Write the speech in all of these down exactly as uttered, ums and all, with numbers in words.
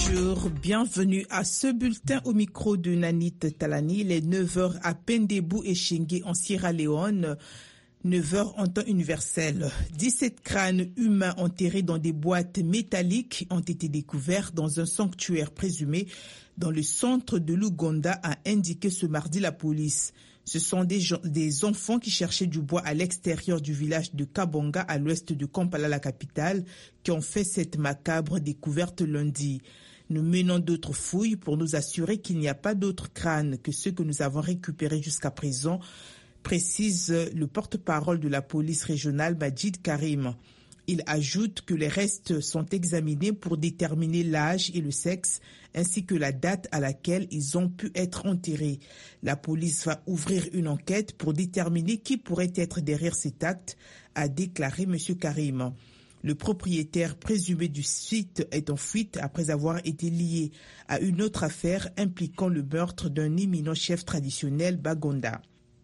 Bonjour, bienvenue à ce bulletin au micro de Nanit Talani. Il est neuf heures à Pendebou et Chengue en Sierra Leone. neuf heures en temps universel. dix-sept crânes humains enterrés dans des boîtes métalliques ont été découverts dans un sanctuaire présumé dans le centre de l'Ouganda, a indiqué ce mardi la police. Ce sont des, gens, des enfants qui cherchaient du bois à l'extérieur du village de Kabonga, à l'ouest de Kampala, la capitale, qui ont fait cette macabre découverte lundi. Nous menons d'autres fouilles pour nous assurer qu'il n'y a pas d'autres crânes que ceux que nous avons récupérés jusqu'à présent, précise le porte-parole de la police régionale Majid Karim. Il ajoute que les restes sont examinés pour déterminer l'âge et le sexe, ainsi que la date à laquelle ils ont pu être enterrés. La police va ouvrir une enquête pour déterminer qui pourrait être derrière cet acte, a déclaré M. Karim. Le propriétaire présumé du site est en fuite après avoir été lié à une autre affaire impliquant le meurtre d'un éminent chef traditionnel Bagonda.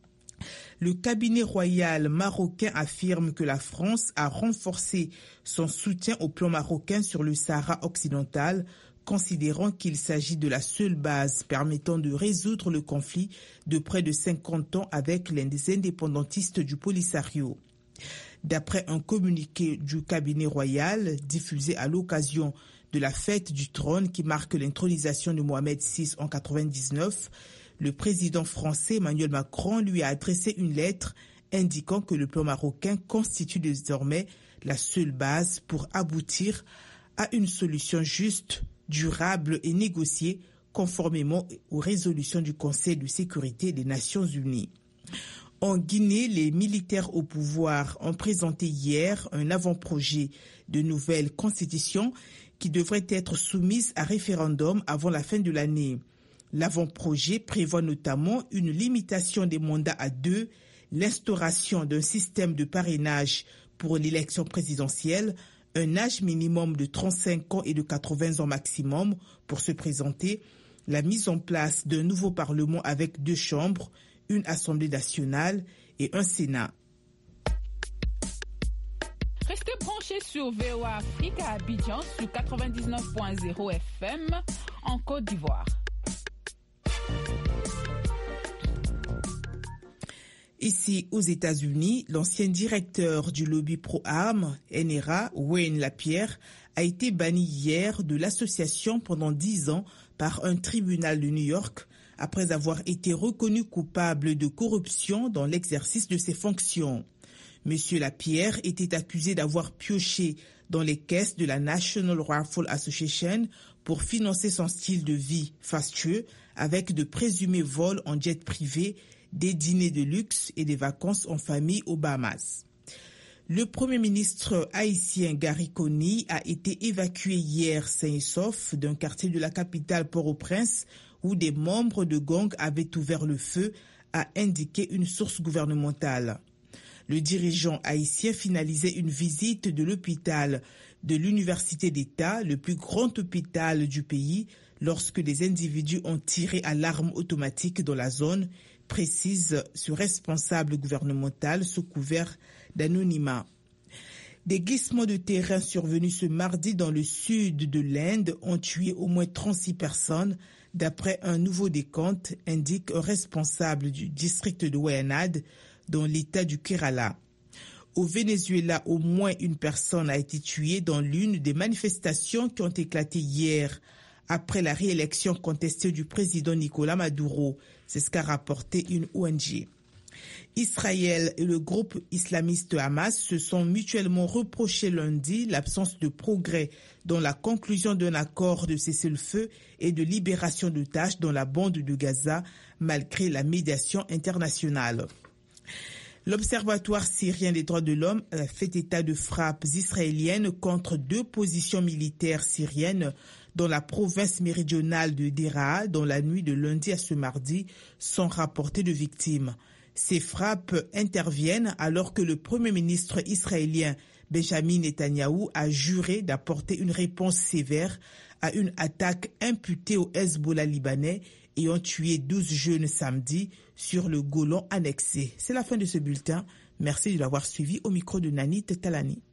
Le cabinet royal marocain affirme que la France a renforcé son soutien au plan marocain sur le Sahara occidental, considérant qu'il s'agit de la seule base permettant de résoudre le conflit de près de cinquante ans avec les indépendantistes du Polisario. D'après un communiqué du cabinet royal diffusé à l'occasion de la fête du trône qui marque l'intronisation de Mohamed six en quatre-vingt-dix-neuf, le président français Emmanuel Macron lui a adressé une lettre indiquant que le plan marocain constitue désormais la seule base pour aboutir à une solution juste, durable et négociée conformément aux résolutions du Conseil de sécurité des Nations Unies. En Guinée, les militaires au pouvoir ont présenté hier un avant-projet de nouvelle constitution qui devrait être soumise à référendum avant la fin de l'année. L'avant-projet prévoit notamment une limitation des mandats à deux, l'instauration d'un système de parrainage pour l'élection présidentielle, un âge minimum de trente-cinq ans et de quatre-vingts ans maximum pour se présenter, la mise en place d'un nouveau parlement avec deux chambres, une Assemblée nationale et un Sénat. Restez branchés sur V O A Afrique à Abidjan sur quatre-vingt-dix-neuf point zéro F M en Côte d'Ivoire. Ici, aux États-Unis, l'ancien directeur du lobby pro-armes, N R A, Wayne Lapierre, a été banni hier de l'association pendant dix ans par un tribunal de New York après avoir été reconnu coupable de corruption dans l'exercice de ses fonctions. Monsieur Lapierre était accusé d'avoir pioché dans les caisses de la National Rifle Association pour financer son style de vie fastueux avec de présumés vols en jet privé, des dîners de luxe et des vacances en famille aux Bahamas. Le Premier ministre haïtien Gary Coney a été évacué hier sain et sauf d'un quartier de la capitale Port-au-Prince où des membres de gangs avaient ouvert le feu, a indiqué une source gouvernementale. Le dirigeant haïtien finalisait une visite de l'hôpital de l'Université d'État, le plus grand hôpital du pays, lorsque des individus ont tiré à l'arme automatique dans la zone, précise ce responsable gouvernemental sous couvert d'anonymat. Des glissements de terrain survenus ce mardi dans le sud de l'Inde ont tué au moins trente-six personnes, d'après un nouveau décompte, indique un responsable du district de Wayanad, dans l'état du Kerala. Au Venezuela, au moins une personne a été tuée dans l'une des manifestations qui ont éclaté hier après la réélection contestée du président Nicolás Maduro. C'est ce qu'a rapporté une O N G. Israël et le groupe islamiste Hamas se sont mutuellement reprochés lundi l'absence de progrès dans la conclusion d'un accord de cessez-le-feu et de libération d'otages dans la bande de Gaza, malgré la médiation internationale. L'Observatoire syrien des droits de l'homme a fait état de frappes israéliennes contre deux positions militaires syriennes dans la province méridionale de Deraa dans la nuit de lundi à ce mardi, sans rapporter de victimes. Ces frappes interviennent alors que le Premier ministre israélien Benjamin Netanyahou a juré d'apporter une réponse sévère à une attaque imputée au Hezbollah libanais et ont tué douze jeunes samedi sur le Golan annexé. C'est la fin de ce bulletin. Merci de l'avoir suivi au micro de Nanit Talani.